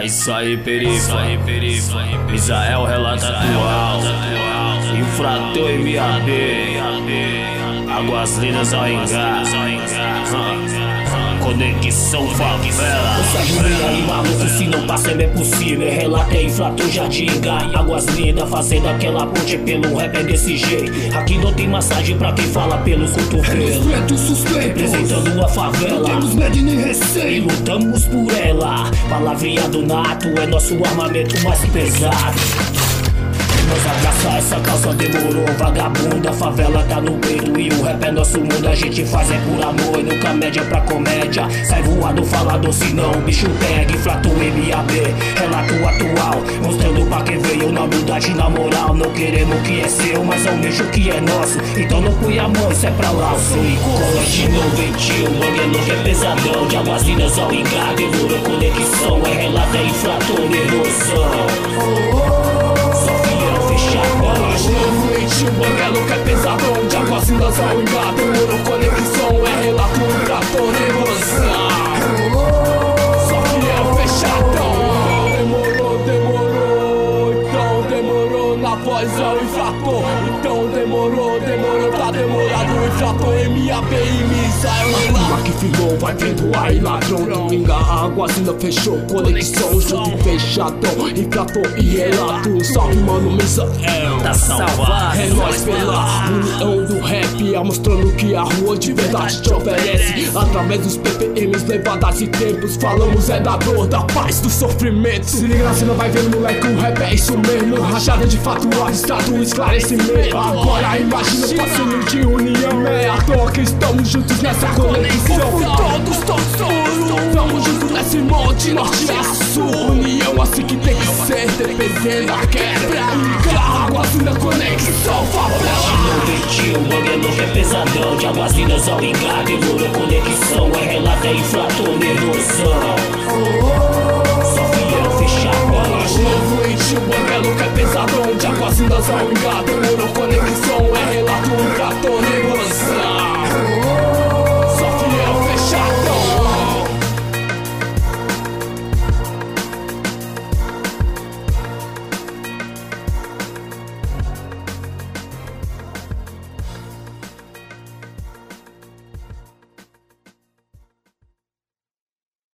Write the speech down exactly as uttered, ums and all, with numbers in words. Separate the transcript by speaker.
Speaker 1: isso aí, perifa. Misael relata atual. Infrator M A B. Águas Lindas ao Ingá. Conexão favela.
Speaker 2: Essa júria aí, maluco, se não passa é possível. Relata é infrator, jardim, Ingá. Águas Lindas, fazendo aquela ponte pelo rap é desse jeito. Aqui não tem massagem pra quem fala pelo cotovelo.
Speaker 3: Respeito suspeito,
Speaker 2: representando a favela.
Speaker 3: Não temos medo nem receio
Speaker 2: e lutamos por ela. Palavreado nato é nosso armamento mais pesado. Nós abraça essa causa, demorou, vagabunda. A favela tá no peito e o rap é nosso mundo. A gente faz é por amor e nunca média pra comédia. Sai voado, falador, senão o bicho pega. Inflato M A B, relato atual, mostrando pra quem veio na humildade, na moral. Não queremos o que é seu, mas é o bicho que é nosso. Então não põe a mão, isso é pra lá. Eu sou Colete noventil, banguelo que é pesadão. De Águas Lindas ao Ingá, demorou conexão. É relato, é inflator, emoção.
Speaker 3: O banguelo que é pesadão, de Águas Lindas ao Ingá, demorou conexão, é relato, infrator, emoção. Só que é fechadão. Demorou, demorou, então demorou, na voz é o infrator. Então demorou, demorou, tá demorado, o infrator M A B e Misael lá. Que filou, vai vendo aí, ladrão do Ingá. Águas Lindas fechou, conexão, junto fechadão, infrator e relato. Salve, mano, Misael
Speaker 2: tá salvado.
Speaker 3: É nóis pela união do rap, mostrando que a rua de verdade te oferece. Através dos P P Ms, levadas e tempos, falamos é da dor, da paz, do sofrimento. Se liga na cena, vai ver, moleque, o rap é isso mesmo. Rachada de fato, avistado, esclarecimento. Agora imagina o parceiro de união. É à toa que estamos juntos nessa conexão. Todos, todos, todos estamos juntos nesse monte, norte a sul. União assim que tem que ser, dependendo da quebra. Águas Lindas, conexão, favela.
Speaker 2: Noventil, banguelo que é pesadão. De Águas Lindas ao Ingá, demorou conexão. É relato, é inflator, emoção. Só fiel fechadão.
Speaker 3: Noventil, banguelo que é pesadão. De Águas Lindas ao Ingá, demorou conexão.